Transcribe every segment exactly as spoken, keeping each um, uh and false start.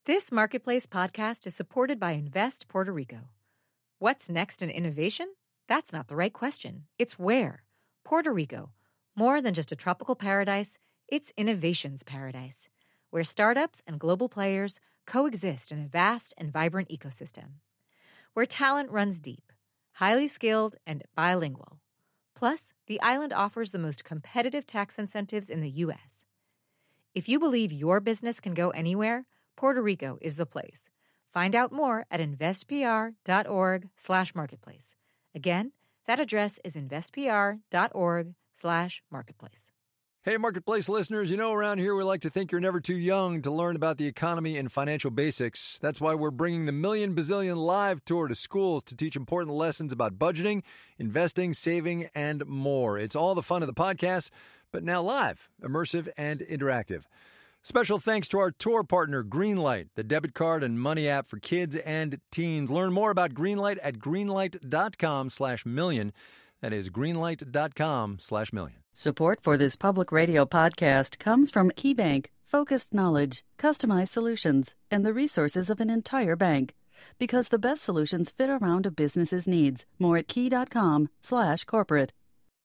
This Marketplace podcast is supported by Invest Puerto Rico. What's next in innovation? That's not the right question. It's where. Puerto Rico. More than just a tropical paradise, it's innovation's paradise, where startups and global players coexist in a vast and vibrant ecosystem. Where talent runs deep, highly skilled, and bilingual. Plus, the island offers the most competitive tax incentives in the U S. If you believe your business can go anywhere, Puerto Rico is the place. Find out more at investpr.org slash marketplace. Again, that address is investpr.org slash marketplace. Hey, Marketplace listeners, you know around here we like to think you're never too young to learn about the economy and financial basics. That's why we're bringing the Million Bazillion Live Tour to schools to teach important lessons about budgeting, investing, saving, and more. It's all the fun of the podcast, but now live, immersive, and interactive. Special thanks to our tour partner, Greenlight, the debit card and money app for kids and teens. Learn more about Greenlight at greenlight.com slash million. That is greenlight.com slash million. Support for this public radio podcast comes from KeyBank, focused knowledge, customized solutions, and the resources of an entire bank. Because the best solutions fit around a business's needs. More at key.com slash corporate.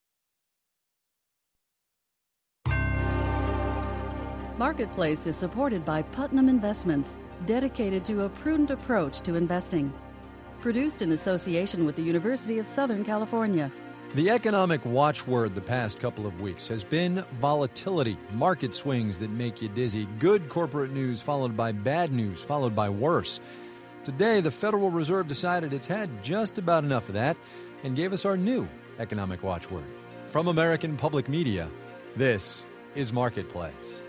Marketplace is supported by Putnam Investments, dedicated to a prudent approach to investing. Produced in association with the University of Southern California. The economic watchword the past couple of weeks has been volatility, market swings that make you dizzy, good corporate news followed by bad news followed by worse. Today, the Federal Reserve decided it's had just about enough of that and gave us our new economic watchword. From American Public Media, this is Marketplace.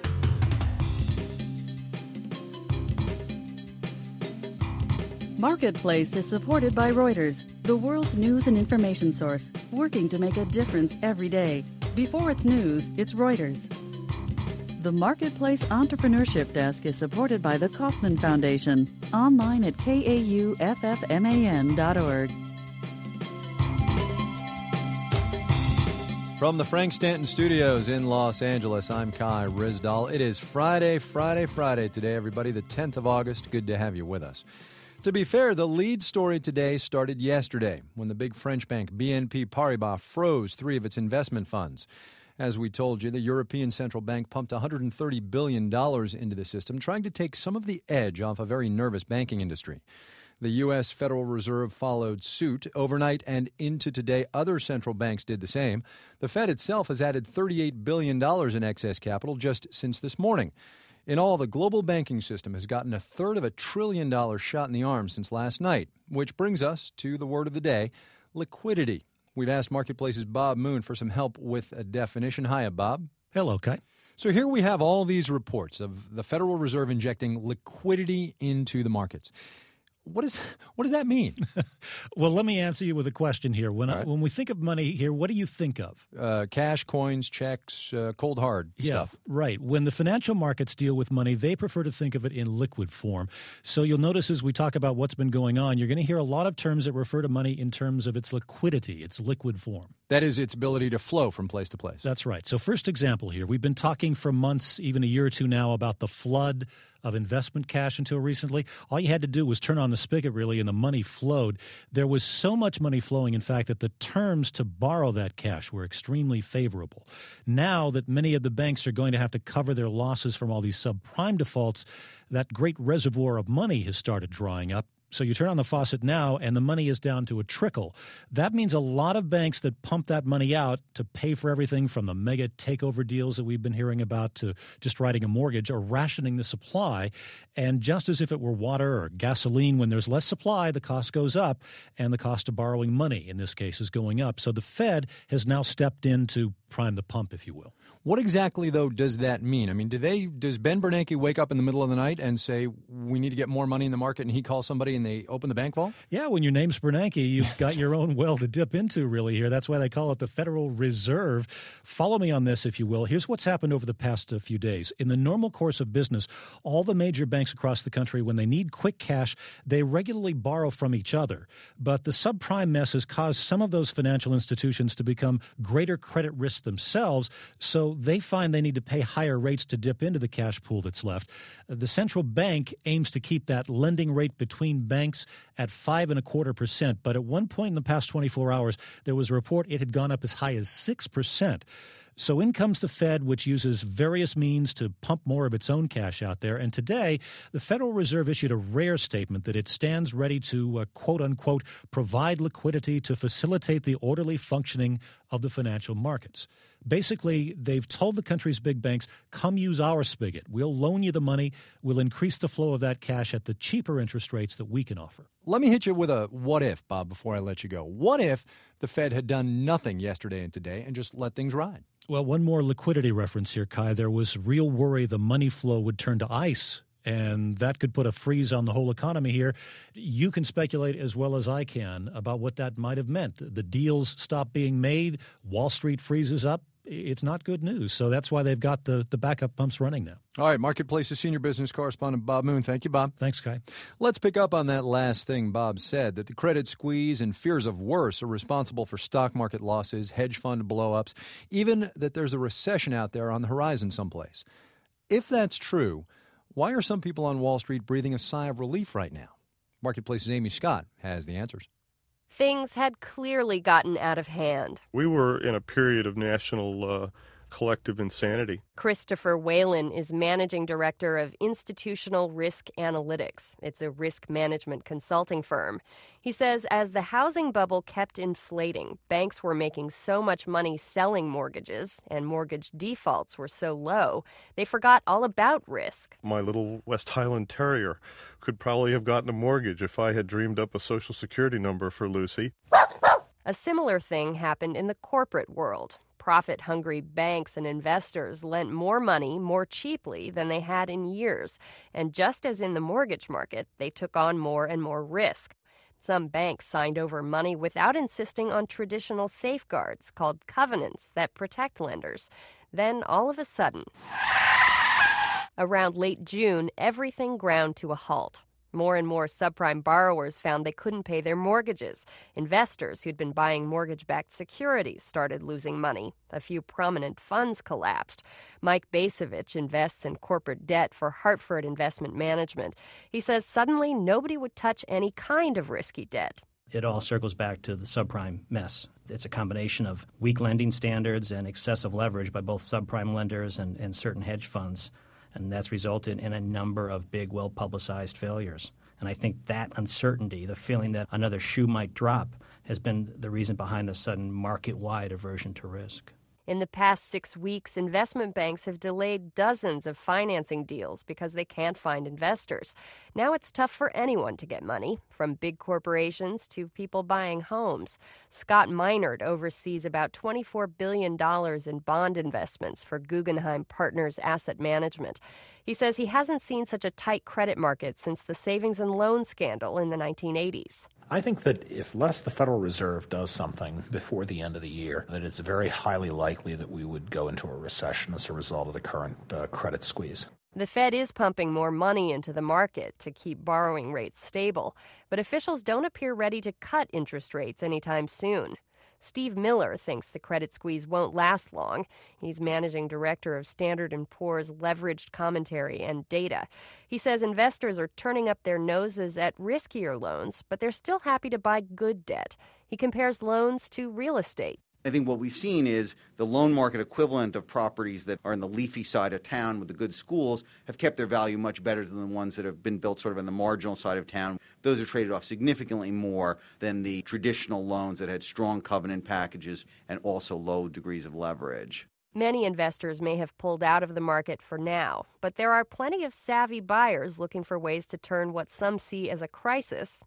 Marketplace is supported by Reuters, the world's news and information source, working to make a difference every day. Before it's news, it's Reuters. The Marketplace Entrepreneurship Desk is supported by the Kauffman Foundation, online at K A U F F M A N dot org. From the Frank Stanton Studios in Los Angeles, I'm Kai Ryssdal. It is Friday, Friday, Friday today, everybody, the tenth of August. Good to have you with us. To be fair, the lead story today started yesterday when the big French bank B N P Paribas froze three of its investment funds. As we told you, the European Central Bank pumped one hundred thirty billion dollars into the system, trying to take some of the edge off a very nervous banking industry. The U S Federal Reserve followed suit. Overnight and into today, other central banks did the same. The Fed itself has added thirty-eight billion dollars in excess capital just since this morning. In all, the global banking system has gotten a third of a trillion dollars shot in the arm since last night, which brings us to the word of the day, liquidity. We've asked Marketplace's Bob Moon for some help with a definition. Hiya, Bob. Hello, Kai. So here we have all these reports of the Federal Reserve injecting liquidity into the markets. What is what does that mean? Well, let me answer you with a question here. When right. I, when we think of money here, what do you think of? Uh, cash, coins, checks, uh, cold hard yeah, stuff. Right. When the financial markets deal with money, they prefer to think of it in liquid form. So you'll notice as we talk about what's been going on, you're going to hear a lot of terms that refer to money in terms of its liquidity, its liquid form. That is its ability to flow from place to place. That's right. So first example here, we've been talking for months, even a year or two now, about the flood of investment cash until recently. All you had to do was turn on the spigot, really, and the money flowed. There was so much money flowing, in fact, that the terms to borrow that cash were extremely favorable. Now that many of the banks are going to have to cover their losses from all these subprime defaults, that great reservoir of money has started drying up. So you turn on the faucet now, and the money is down to a trickle. That means a lot of banks that pump that money out to pay for everything from the mega takeover deals that we've been hearing about to just writing a mortgage are rationing the supply. And just as if it were water or gasoline, when there's less supply, the cost goes up, and the cost of borrowing money, in this case, is going up. So the Fed has now stepped in to prime the pump, if you will. What exactly, though, does that mean? I mean, do they does Ben Bernanke wake up in the middle of the night and say, we need to get more money in the market, and he calls somebody and they open the bank vault? Yeah, when your name's Bernanke, you've got your own well to dip into really here. That's why they call it the Federal Reserve. Follow me on this, if you will. Here's what's happened over the past uh, few days. In the normal course of business, all the major banks across the country, when they need quick cash, they regularly borrow from each other. But the subprime mess has caused some of those financial institutions to become greater credit risk themselves, so they find they need to pay higher rates to dip into the cash pool that's left. The central bank aims to keep that lending rate between banks at five and a quarter percent. But at one point in the past twenty-four hours, there was a report it had gone up as high as six percent. So in comes the Fed, which uses various means to pump more of its own cash out there. And today, the Federal Reserve issued a rare statement that it stands ready to, uh, quote unquote, provide liquidity to facilitate the orderly functioning of the financial markets. Basically, they've told the country's big banks, come use our spigot. We'll loan you the money. We'll increase the flow of that cash at the cheaper interest rates that we can offer. Let me hit you with a what if, Bob, before I let you go. What if the Fed had done nothing yesterday and today and just let things ride? Well, one more liquidity reference here, Kai. There was real worry the money flow would turn to ice, and that could put a freeze on the whole economy here. You can speculate as well as I can about what that might have meant. The deals stop being made, Wall Street freezes up. It's not good news. So that's why they've got the, the backup pumps running now. All right, Marketplace's senior business correspondent Bob Moon. Thank you, Bob. Thanks, Kai. Let's pick up on that last thing Bob said, that the credit squeeze and fears of worse are responsible for stock market losses, hedge fund blowups, even that there's a recession out there on the horizon someplace. If that's true, why are some people on Wall Street breathing a sigh of relief right now? Marketplace's Amy Scott has the answers. Things had clearly gotten out of hand. We were in a period of national uh, collective insanity. Christopher Whalen is managing director of Institutional Risk Analytics. It's a risk management consulting firm. He says as the housing bubble kept inflating, banks were making so much money selling mortgages, and mortgage defaults were so low, they forgot all about risk. My little West Highland Terrier could probably have gotten a mortgage if I had dreamed up a Social Security number for Lucy. A similar thing happened in the corporate world. Profit-hungry banks and investors lent more money more cheaply than they had in years. And just as in the mortgage market, they took on more and more risk. Some banks signed over money without insisting on traditional safeguards called covenants that protect lenders. Then, all of a sudden, around late June, everything ground to a halt. More and more subprime borrowers found they couldn't pay their mortgages. Investors who'd been buying mortgage-backed securities started losing money. A few prominent funds collapsed. Mike Basevich invests in corporate debt for Hartford Investment Management. He says suddenly nobody would touch any kind of risky debt. It all circles back to the subprime mess. It's a combination of weak lending standards and excessive leverage by both subprime lenders and, and certain hedge funds. And that's resulted in a number of big, well-publicized failures. And I think that uncertainty, the feeling that another shoe might drop, has been the reason behind the sudden market-wide aversion to risk. In the past six weeks, investment banks have delayed dozens of financing deals because they can't find investors. Now it's tough for anyone to get money, from big corporations to people buying homes. Scott Meinert oversees about twenty-four billion dollars in bond investments for Guggenheim Partners Asset Management. He says he hasn't seen such a tight credit market since the savings and loan scandal in the nineteen eighties. I think that if less the Federal Reserve does something before the end of the year, that it's very highly likely that we would go into a recession as a result of the current uh, credit squeeze. The Fed is pumping more money into the market to keep borrowing rates stable, but officials don't appear ready to cut interest rates anytime soon. Steve Miller thinks the credit squeeze won't last long. He's managing director of Standard and Poor's Leveraged Commentary and Data. He says investors are turning up their noses at riskier loans, but they're still happy to buy good debt. He compares loans to real estate. I think what we've seen is the loan market equivalent of properties that are in the leafy side of town with the good schools have kept their value much better than the ones that have been built sort of in the marginal side of town. Those are traded off significantly more than the traditional loans that had strong covenant packages and also low degrees of leverage. Many investors may have pulled out of the market for now, but there are plenty of savvy buyers looking for ways to turn what some see as a crisis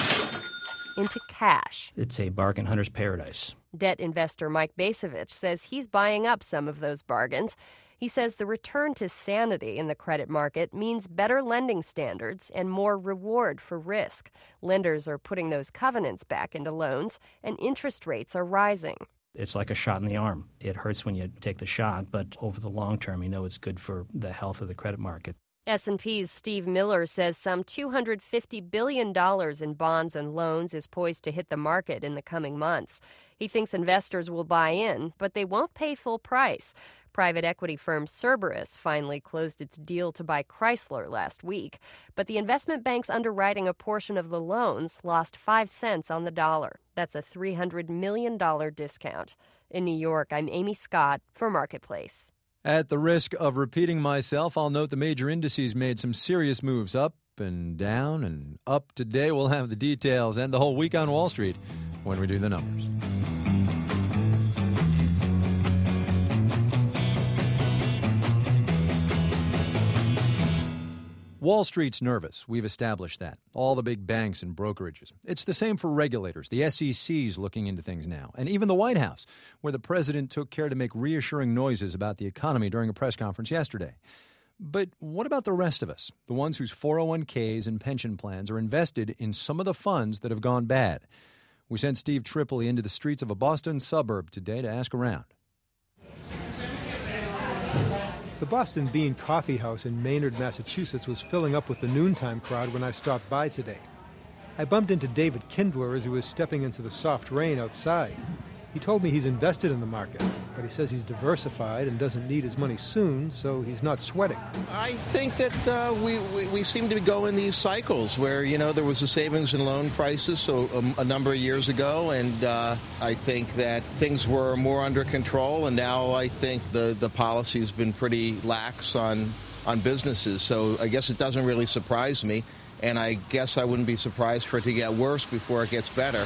into cash. It's a bargain hunter's paradise. Debt investor Mike Basevich says he's buying up some of those bargains. He says the return to sanity in the credit market means better lending standards and more reward for risk. Lenders are putting those covenants back into loans, and interest rates are rising. It's like a shot in the arm. It hurts when you take the shot, but over the long term, you know it's good for the health of the credit market. S and P's Steve Miller says some two hundred fifty billion dollars in bonds and loans is poised to hit the market in the coming months. He thinks investors will buy in, but they won't pay full price. Private equity firm Cerberus finally closed its deal to buy Chrysler last week, but the investment banks underwriting a portion of the loans lost five cents on the dollar. That's a three hundred million dollars discount. In New York, I'm Amy Scott for Marketplace. At the risk of repeating myself, I'll note the major indices made some serious moves up and down and up today. We'll have the details and the whole week on Wall Street when we do the numbers. Wall Street's nervous. We've established that. All the big banks and brokerages. It's the same for regulators. The S E C's looking into things now. And even the White House, where the president took care to make reassuring noises about the economy during a press conference yesterday. But what about the rest of us? The ones whose four oh one k's and pension plans are invested in some of the funds that have gone bad. We sent Steve Tripoli into the streets of a Boston suburb today to ask around. The Boston Bean Coffee House in Maynard, Massachusetts was filling up with the noontime crowd when I stopped by today. I bumped into David Kindler as he was stepping into the soft rain outside. He told me he's invested in the market, but he says he's diversified and doesn't need his money soon, so he's not sweating. I think that uh, we, we, we seem to go in these cycles where, you know, there was a savings and loan crisis so, um, a number of years ago, and uh, I think that things were more under control, and now I think the, the policy has been pretty lax on, on businesses. So I guess it doesn't really surprise me, and I guess I wouldn't be surprised for it to get worse before it gets better.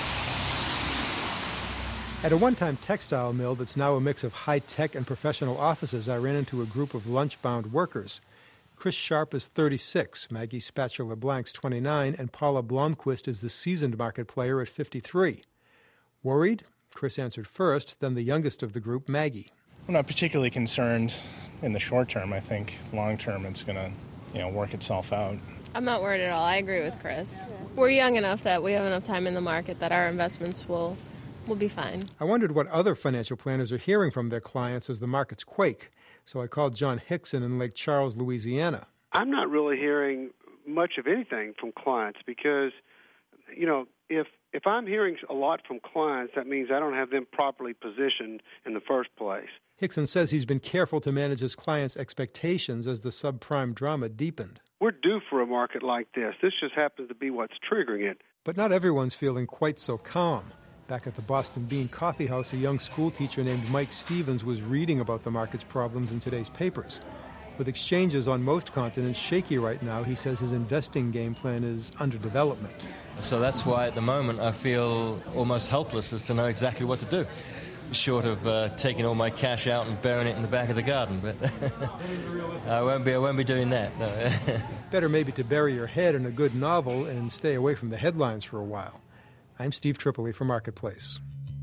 At a one-time textile mill that's now a mix of high-tech and professional offices, I ran into a group of lunch-bound workers. Chris Sharp is thirty-six, Maggie Spatula-Blank's twenty-nine, and Paula Blomquist is the seasoned market player at fifty-three. Worried? Chris answered first, then the youngest of the group, Maggie. I'm not particularly concerned in the short term. I think long term it's going to, you know, work itself out. I'm not worried at all. I agree with Chris. We're young enough that we have enough time in the market that our investments will... We'll be fine. I wondered what other financial planners are hearing from their clients as the markets quake. So I called John Hickson in Lake Charles, Louisiana. I'm not really hearing much of anything from clients because, you know, if if I'm hearing a lot from clients, that means I don't have them properly positioned in the first place. Hickson says he's been careful to manage his clients' expectations as the subprime drama deepened. We're due for a market like this. This just happens to be what's triggering it. But not everyone's feeling quite so calm. Back at the Boston Bean Coffee House, a young schoolteacher named Mike Stevens was reading about the market's problems in today's papers. With exchanges on most continents shaky right now, he says his investing game plan is under development. So that's why at the moment I feel almost helpless as to know exactly what to do, short of uh, taking all my cash out and burying it in the back of the garden. But I won't be, I won't be doing that. No. Better maybe to bury your head in a good novel and stay away from the headlines for a while. I'm Steve Tripoli for Marketplace.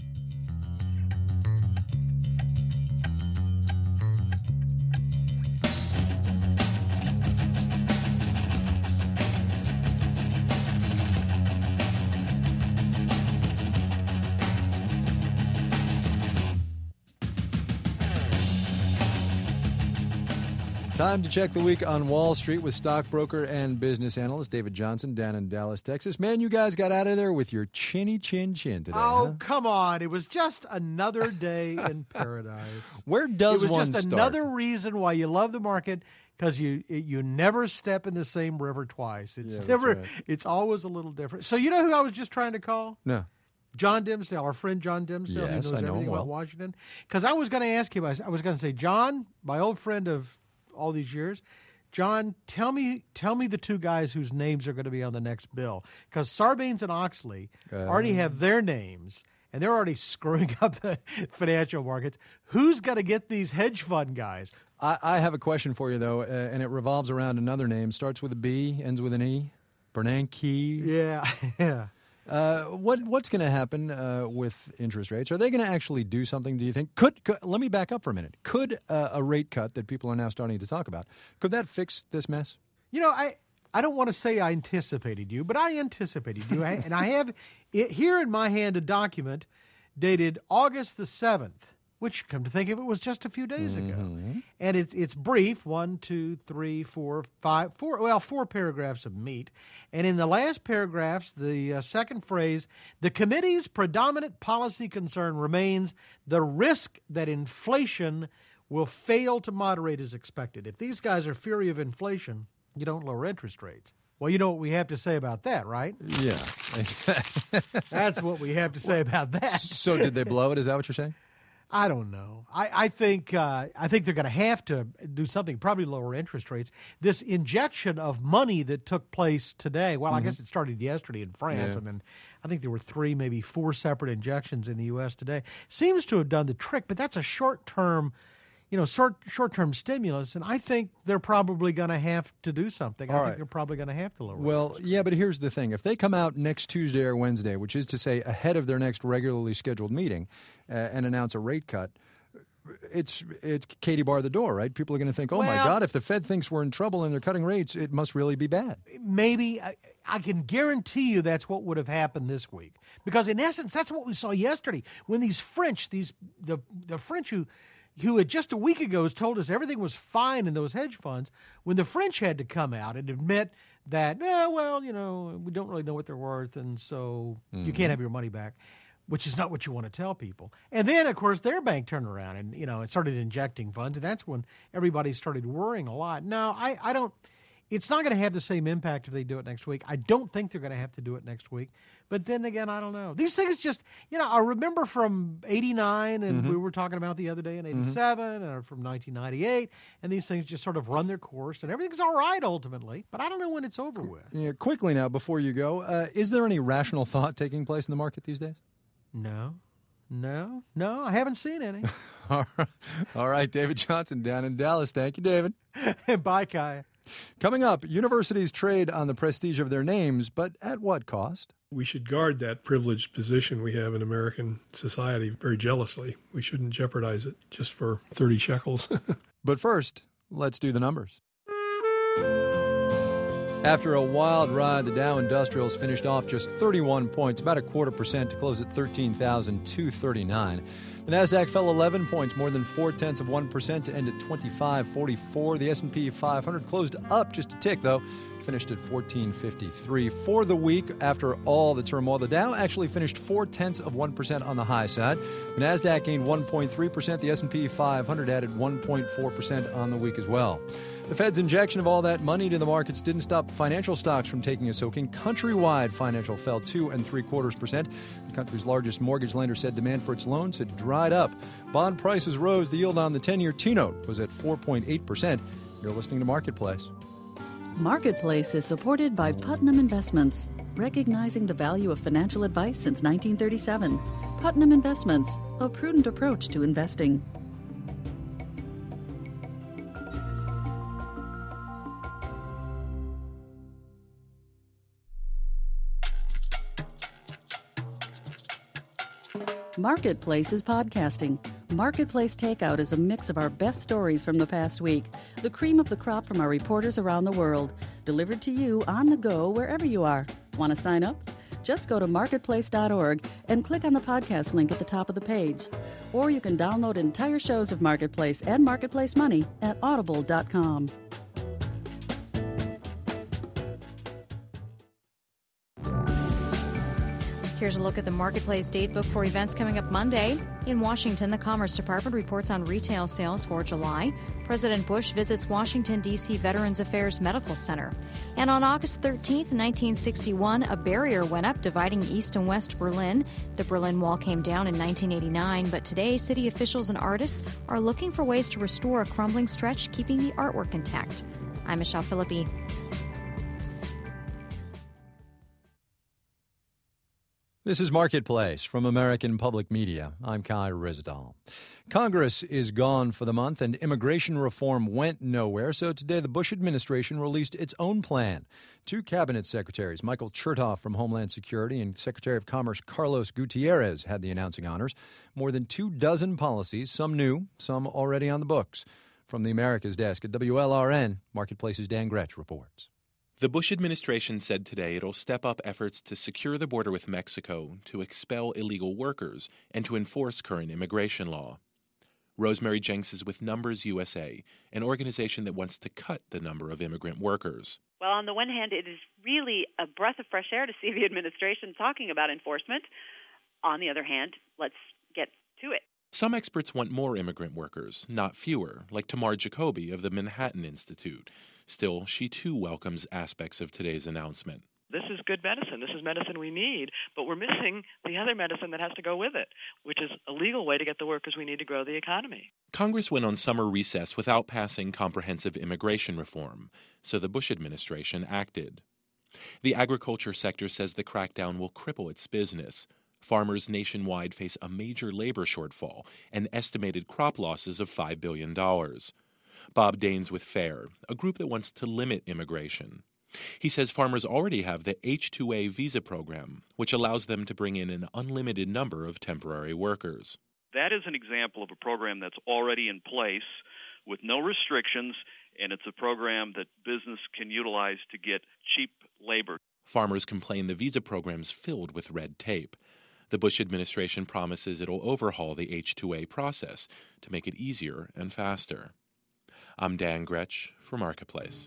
Time to check the week on Wall Street with stockbroker and business analyst David Johnson down in Dallas, Texas. Man, you guys got out of there with your chinny chin chin today. Oh, huh? come on. It was just another day in paradise. Where does one start? It was just another reason why you love the market, because you you never step in the same river twice. It's Yeah, never. that's right. It's always a little different. So you know who I was just trying to call? No. John Dimsdale, our friend John Dimsdale, Yes, who knows I know him everything well. about Washington. Because I was going to ask him, I was, I was going to say, John, my old friend of all these years, John, tell me tell me the two guys whose names are going to be on the next bill. Because Sarbanes and Oxley Uh, already have their names, and they're already screwing up the financial markets. Who's going to get these hedge fund guys? I, I have a question for you, though, uh, and it revolves around another name. Starts with a B, ends with an E. Bernanke. Yeah, yeah. Uh, what what's going to happen uh, with interest rates? Are they going to actually do something? Do you think? Could, could let me back up for a minute. Could uh, a rate cut that people are now starting to talk about, could that fix this mess? You know, I I don't want to say I anticipated you, but I anticipated you, and I have it, here in my hand a document dated August the seventh. Which, come to think of it, was just a few days ago. Mm-hmm. And it's it's brief, one, two, three, four, five, four, well, four paragraphs of meat. And in the last paragraphs, the uh, second phrase, the committee's predominant policy concern remains the risk that inflation will fail to moderate as expected. If these guys are fury of inflation, you don't lower interest rates. Well, you know what we have to say about that, right? Yeah. That's what we have to say about that. So did they blow it? Is that what you're saying? I don't know. I, I think uh, I think they're going to have to do something, probably lower interest rates. This injection of money that took place today, well, mm-hmm. I guess it started yesterday in France, yeah. and then I think there were three, maybe four separate injections in the U S today, seems to have done the trick, but that's a short-term, you know, short, short-term stimulus, and I think they're probably going to have to do something. All I right. think they're probably going to have to lower Well, yeah, but here's the thing. If they come out next Tuesday or Wednesday, which is to say ahead of their next regularly scheduled meeting, uh, and announce a rate cut, it's it's Katie bar the door, right? People are going to think, oh, well, my God, if the Fed thinks we're in trouble and they're cutting rates, it must really be bad. Maybe. I, I can guarantee you that's what would have happened this week. Because in essence, that's what we saw yesterday when these French, these the the French who... who had just a week ago told us everything was fine in those hedge funds, when the French had to come out and admit that, eh, well, you know, we don't really know what they're worth, and so mm-hmm. you can't have your money back, which is not what you want to tell people. And then, of course, their bank turned around and, you know, it started injecting funds, and that's when everybody started worrying a lot. Now, I, I don't – it's not going to have the same impact if they do it next week. I don't think they're going to have to do it next week. But then again, I don't know. These things just, you know, I remember from eighty-nine, and mm-hmm. we were talking about the other day in eighty-seven, mm-hmm. or from nineteen ninety-eight, and these things just sort of run their course, and everything's all right ultimately. But I don't know when it's over with. Yeah, quickly now, before you go, uh, is there any rational thought taking place in the market these days? No. No. No, I haven't seen any. All right. All right, David Johnson down in Dallas. Thank you, David. Bye, Kai. Coming up, universities trade on the prestige of their names, but at what cost? We should guard that privileged position we have in American society very jealously. We shouldn't jeopardize it just for thirty shekels. But first, let's do the numbers. After a wild ride, the Dow Industrials finished off just thirty-one points, about a quarter percent, to close at thirteen thousand two hundred thirty-nine. The Nasdaq fell eleven points, more than four-tenths of one percent, to end at twenty-five forty-four. The S and P five hundred closed up just a tick, though, finished at fourteen fifty-three. For the week, after all the turmoil, the Dow actually finished four-tenths of one percent on the high side. The Nasdaq gained one point three percent. The S and P five hundred added one point four percent on the week as well. The Fed's injection of all that money to the markets didn't stop financial stocks from taking a soaking. Countrywide Financial fell two and three quarters percent. The country's largest mortgage lender said demand for its loans had dried up. Bond prices rose. The yield on the ten-year T-note was at four point eight percent. You're listening to Marketplace. Marketplace is supported by Putnam Investments, recognizing the value of financial advice since nineteen thirty-seven. Putnam Investments, a prudent approach to investing. Marketplace is podcasting. Marketplace Takeout is a mix of our best stories from the past week, the cream of the crop from our reporters around the world, delivered to you on the go wherever you are. Want to sign up? Just go to marketplace dot org and click on the podcast link at the top of the page. Or you can download entire shows of Marketplace and Marketplace Money at audible dot com. Here's a look at the Marketplace datebook for events coming up Monday. In Washington, the Commerce Department reports on retail sales for July. President Bush visits Washington, D C Veterans Affairs Medical Center. And on August thirteenth, nineteen sixty-one, a barrier went up dividing East and West Berlin. The Berlin Wall came down in nineteen eighty-nine, but today city officials and artists are looking for ways to restore a crumbling stretch, keeping the artwork intact. I'm Michelle Philippi. This is Marketplace from American Public Media. I'm Kai Rizdal. Congress is gone for the month and immigration reform went nowhere, so today the Bush administration released its own plan. Two cabinet secretaries, Michael Chertoff from Homeland Security and Secretary of Commerce Carlos Gutierrez, had the announcing honors. More than two dozen policies, some new, some already on the books. From the Americas desk at W L R N, Marketplace's Dan Gretsch reports. The Bush administration said today it'll step up efforts to secure the border with Mexico, to expel illegal workers, and to enforce current immigration law. Rosemary Jenks is with Numbers U S A, an organization that wants to cut the number of immigrant workers. Well, on the one hand, it is really a breath of fresh air to see the administration talking about enforcement. On the other hand, let's get to it. Some experts want more immigrant workers, not fewer, like Tamar Jacoby of the Manhattan Institute. Still, she too welcomes aspects of today's announcement. This is good medicine. This is medicine we need, but we're missing the other medicine that has to go with it, which is a legal way to get the workers we need to grow the economy. Congress went on summer recess without passing comprehensive immigration reform, so the Bush administration acted. The agriculture sector says the crackdown will cripple its business. Farmers nationwide face a major labor shortfall and estimated crop losses of five billion dollars. Bob Daines with FAIR, a group that wants to limit immigration. He says farmers already have the H two A visa program, which allows them to bring in an unlimited number of temporary workers. That is an example of a program that's already in place with no restrictions, and it's a program that business can utilize to get cheap labor. Farmers complain the visa program's filled with red tape. The Bush administration promises it'll overhaul the H two A process to make it easier and faster. I'm Dan Gretsch for Marketplace.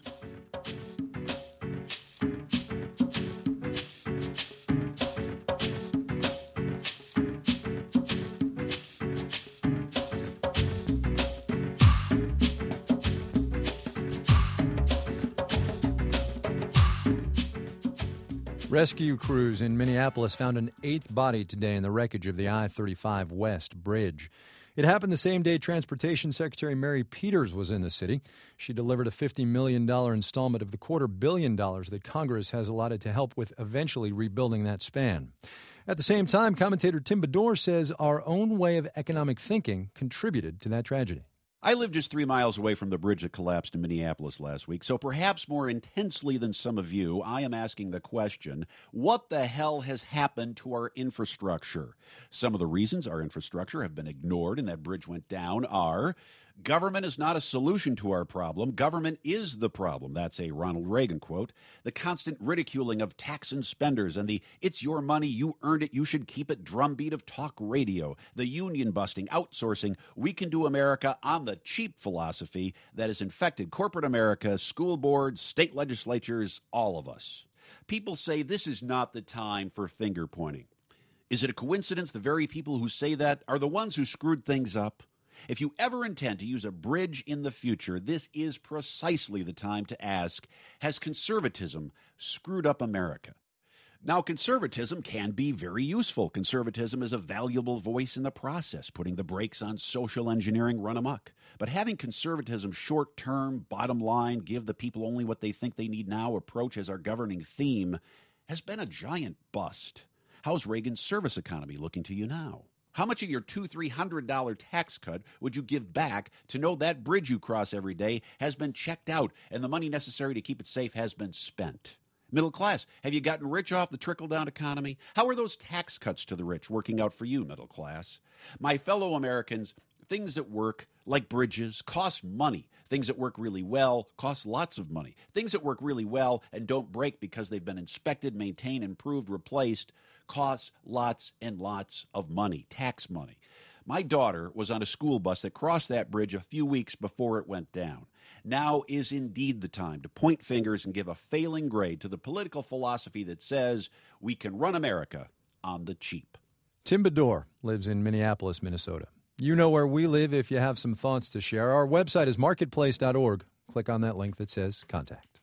Rescue crews in Minneapolis found an eighth body today in the wreckage of the I thirty-five West bridge. It happened the same day Transportation Secretary Mary Peters was in the city. She delivered a fifty million dollars installment of the quarter billion dollars that Congress has allotted to help with eventually rebuilding that span. At the same time, commentator Tim Bedore says our own way of economic thinking contributed to that tragedy. I live just three miles away from the bridge that collapsed in Minneapolis last week, so perhaps more intensely than some of you, I am asking the question, what the hell has happened to our infrastructure? Some of the reasons our infrastructure have been ignored and that bridge went down are: government is not a solution to our problem. Government is the problem. That's a Ronald Reagan quote. The constant ridiculing of tax and spenders and the "it's your money, you earned it, you should keep it" drumbeat of talk radio. The union busting, outsourcing, we can do America on the cheap philosophy that has infected corporate America, school boards, state legislatures, all of us. People say this is not the time for finger pointing. Is it a coincidence the very people who say that are the ones who screwed things up? If you ever intend to use a bridge in the future, this is precisely the time to ask, has conservatism screwed up America? Now, conservatism can be very useful. Conservatism is a valuable voice in the process, putting the brakes on social engineering run amok. But having conservatism short-term, bottom line, give the people only what they think they need now approach as our governing theme has been a giant bust. How's Reagan's service economy looking to you now? How much of your two hundred, three hundred dollars tax cut would you give back to know that bridge you cross every day has been checked out and the money necessary to keep it safe has been spent? Middle class, have you gotten rich off the trickle-down economy? How are those tax cuts to the rich working out for you, middle class? My fellow Americans, things that work, like bridges, cost money. Things that work really well cost lots of money. Things that work really well and don't break because they've been inspected, maintained, improved, replaced, costs lots and lots of money, tax money. My daughter was on a school bus that crossed that bridge a few weeks before it went down. Now is indeed the time to point fingers and give a failing grade to the political philosophy that says we can run America on the cheap. Tim Bedore lives in Minneapolis, Minnesota. You know where we live if you have some thoughts to share. Our website is marketplace dot org. Click on that link that says contact.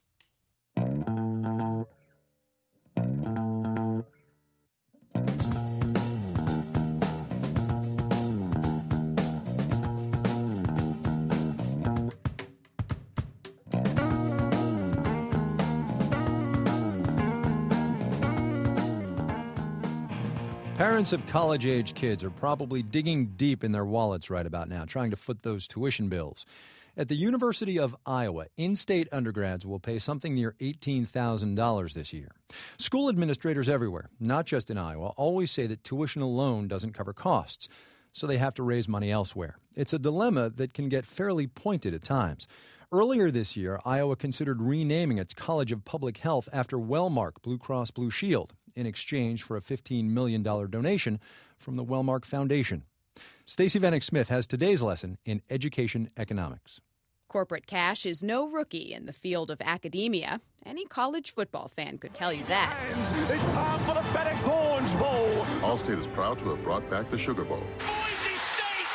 Parents of college-age kids are probably digging deep in their wallets right about now, trying to foot those tuition bills. At the University of Iowa, in-state undergrads will pay something near eighteen thousand dollars this year. School administrators everywhere, not just in Iowa, always say that tuition alone doesn't cover costs, so they have to raise money elsewhere. It's a dilemma that can get fairly pointed at times. Earlier this year, Iowa considered renaming its College of Public Health after Wellmark Blue Cross Blue Shield in exchange for a fifteen million dollars donation from the Wellmark Foundation. Stacey Vanek Smith has today's lesson in education economics. Corporate cash is no rookie in the field of academia. Any college football fan could tell you that. It's time for the FedEx Orange Bowl. Allstate is proud to have brought back the Sugar Bowl. Boise State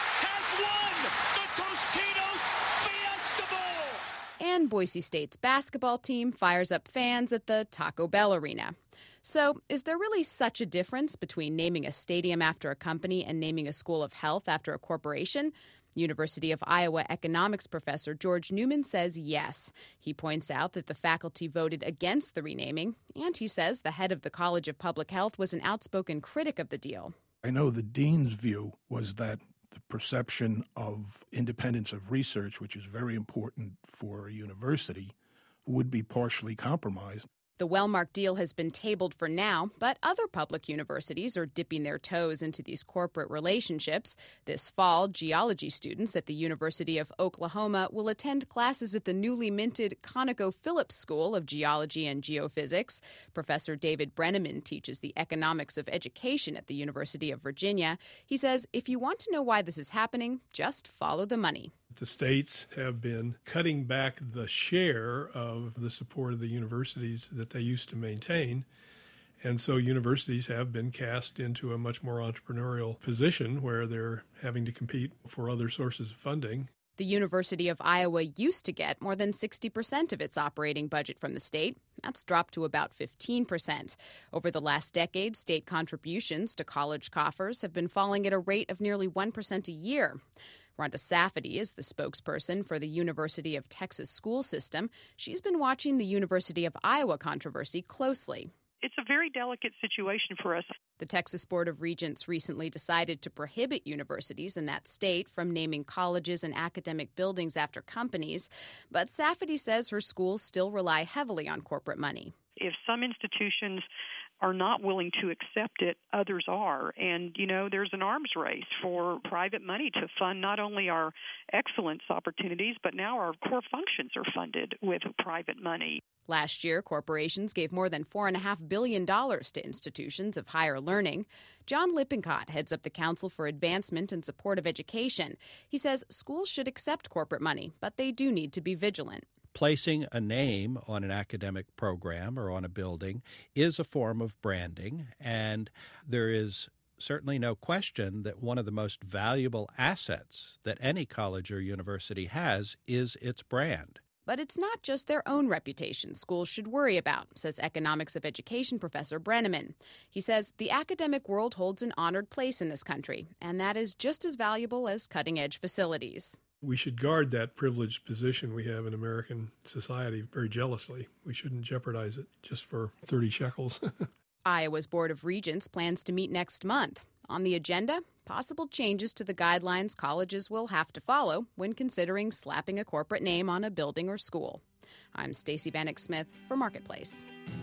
has won the Tostitos Fiesta Bowl. And Boise State's basketball team fires up fans at the Taco Bell Arena. So, is there really such a difference between naming a stadium after a company and naming a school of health after a corporation? University of Iowa economics professor George Newman says yes. He points out that the faculty voted against the renaming, and he says the head of the College of Public Health was an outspoken critic of the deal. I know the dean's view was that the perception of independence of research, which is very important for a university, would be partially compromised. The Wellmark deal has been tabled for now, but other public universities are dipping their toes into these corporate relationships. This fall, geology students at the University of Oklahoma will attend classes at the newly minted ConocoPhillips School of Geology and Geophysics. Professor David Brenneman teaches the economics of education at the University of Virginia. He says if you want to know why this is happening, just follow the money. The states have been cutting back the share of the support of the universities that they used to maintain. And so universities have been cast into a much more entrepreneurial position where they're having to compete for other sources of funding. The University of Iowa used to get more than sixty percent of its operating budget from the state. That's dropped to about fifteen percent. Over the last decade, state contributions to college coffers have been falling at a rate of nearly one percent a year. Rhonda Safety is the spokesperson for the University of Texas school system. She's been watching the University of Iowa controversy closely. It's a very delicate situation for us. The Texas Board of Regents recently decided to prohibit universities in that state from naming colleges and academic buildings after companies. But Safety says her schools still rely heavily on corporate money. If some institutions are not willing to accept it, others are. And, you know, there's an arms race for private money to fund not only our excellence opportunities, but now our core functions are funded with private money. Last year, corporations gave more than four point five billion dollars to institutions of higher learning. John Lippincott heads up the Council for Advancement and Support of Education. He says schools should accept corporate money, but they do need to be vigilant. Placing a name on an academic program or on a building is a form of branding, and there is certainly no question that one of the most valuable assets that any college or university has is its brand. But it's not just their own reputation schools should worry about, says economics of education professor Brenneman. He says the academic world holds an honored place in this country, and that is just as valuable as cutting-edge facilities. We should guard that privileged position we have in American society very jealously. We shouldn't jeopardize it just for thirty shekels. Iowa's Board of Regents plans to meet next month. On the agenda, possible changes to the guidelines colleges will have to follow when considering slapping a corporate name on a building or school. I'm Stacey Vanek Smith for Marketplace.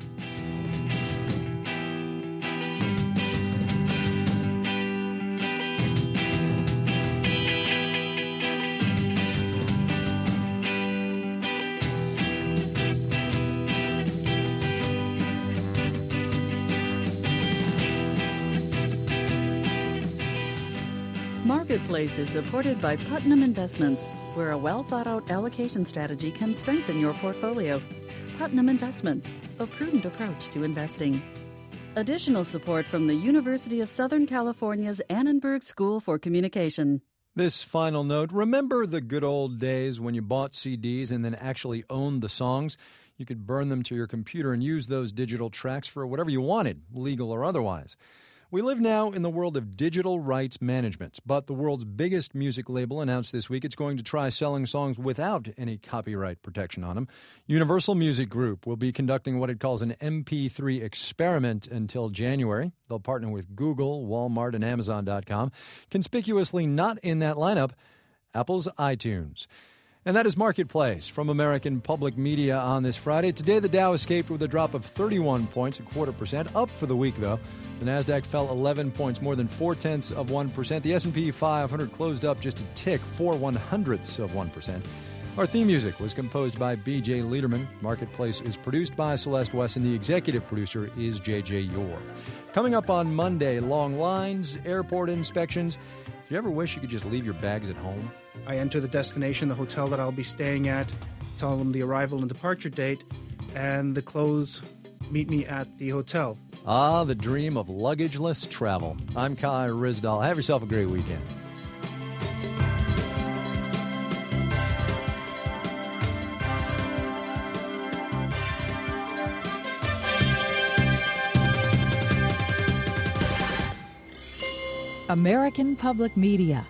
Marketplace is supported by Putnam Investments, where a well-thought-out allocation strategy can strengthen your portfolio. Putnam Investments, a prudent approach to investing. Additional support from the University of Southern California's Annenberg School for Communication. This final note, remember the good old days when you bought C Ds and then actually owned the songs? You could burn them to your computer and use those digital tracks for whatever you wanted, legal or otherwise. We live now in the world of digital rights management, but the world's biggest music label announced this week it's going to try selling songs without any copyright protection on them. Universal Music Group will be conducting what it calls an M P three experiment until January. They'll partner with Google, Walmart, and Amazon dot com. Conspicuously not in that lineup, Apple's iTunes. And that is Marketplace from American Public Media on this Friday. Today, the Dow escaped with a drop of thirty-one points, a quarter percent, up for the week, though. The Nasdaq fell eleven points, more than four-tenths of one percent. The S and P five hundred closed up just a tick, four one-hundredths of one percent. Our theme music was composed by B J Liederman. Marketplace is produced by Celeste West, and the executive producer is J J Yore. Coming up on Monday, long lines, airport inspections. Do you ever wish you could just leave your bags at home? I enter the destination, the hotel that I'll be staying at, tell them the arrival and departure date, and the clothes meet me at the hotel. Ah, the dream of luggageless travel. I'm Kai Ryssdal. Have yourself a great weekend. American Public Media.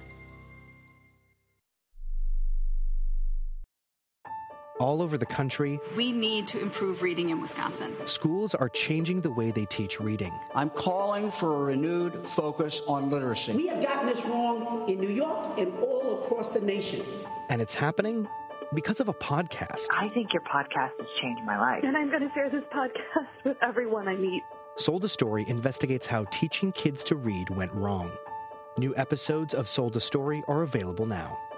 All over the country, we need to improve reading in Wisconsin. Schools are changing the way they teach reading. I'm calling for a renewed focus on literacy. We have gotten this wrong in New York and all across the nation. And it's happening because of a podcast. I think your podcast has changed my life. And I'm going to share this podcast with everyone I meet. Sold a Story investigates how teaching kids to read went wrong. New episodes of Sold a Story are available now.